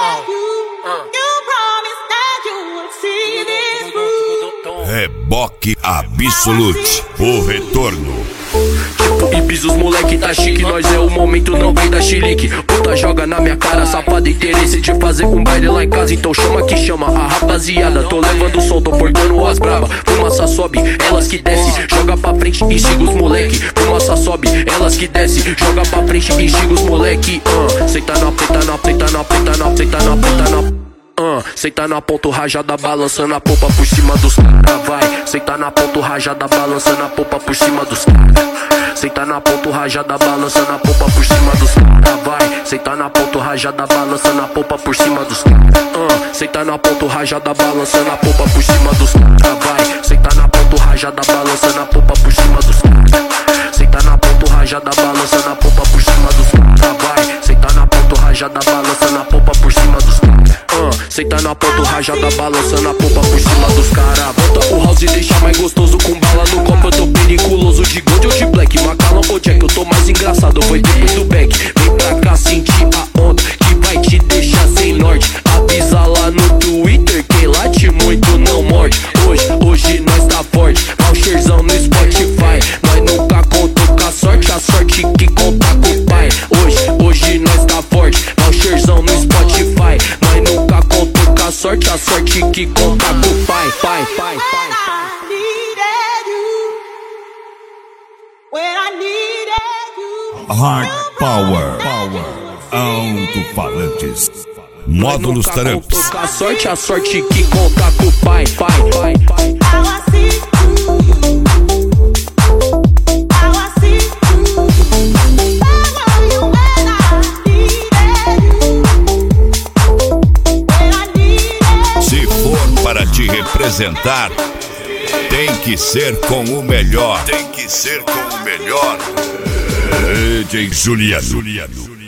Reboque Absolute, o retorno. Tipo Ibis, os moleque tá chique, nós é o momento, não vem da chilique. Puta joga na minha cara, safada, interesse de fazer um baile lá em casa. Então chama que chama a rapaziada, tô levando o som, tô portando as braba. Fumaça sobe, elas que desce, joga pra frente e xinga os moleque. Fumaça sobe, elas que desce, joga pra frente e xinga os moleque. Senta na preta, na preta, na preta, na preta, na preta, na senta na ponta rajada, balançando a popa por cima dos cara, vai. Senta na ponta rajada, balançando a popa por cima dos cara. Senta na ponta rajada, balançando a popa por cima dos cara, vai. Senta na ponta rajada, balançando a popa por cima dos cara. Senta na ponta rajada, balançando a popa por cima dos cara, vai. Senta na ponta rajada, balançando a popa por cima dos cara. Senta na ponta rajada, balançando a popa por cima dos cara, vai. Senta na ponta rajada, balançando a popa por cima dos cara. Senta na ponta rajada, balançando a popa por cima dos cara. Bota o house e deixa mais gostoso, com bala no copo eu tô periculoso. De gold ou de black, Macallan ou Jack, eu tô mais engraçado, foi depois do back. Vem pra cá sentir a onda, que vai te deixar sem norte. Avisa lá no Twitter, quem late muito não morde. Hoje nós tá forte, voucherzão no Spotify. Nós nunca contou com a sorte que conta com o pai. Hoje nós tá forte, voucherzão no Spotify. Nós nunca contou com a sorte que conta com o pai. Hard Power, alto-falantes, módulos Tramps. Com a sorte que conta com o pai. Se for para te representar, tem que ser com o melhor. DJ Juliano.